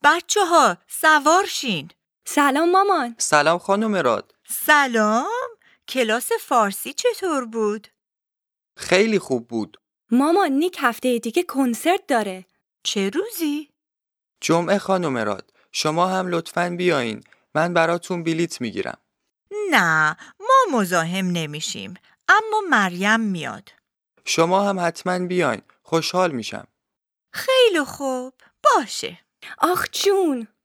بچه‌ها سوار شین. سلام مامان. سلام خانم راد. سلام. کلاس فارسی چطور بود؟ خیلی خوب بود. مامان نیک هفته دیگه کنسرت داره. چه روزی؟ جمعه خانم راد. شما هم لطفاً بیاین. من براتون بلیت میگیرم. نه، ما مزاحم نمیشیم. اما مریم میاد. شما هم حتما بیاین. خوشحال میشم. خیلی خوب. باشه. آخ جون.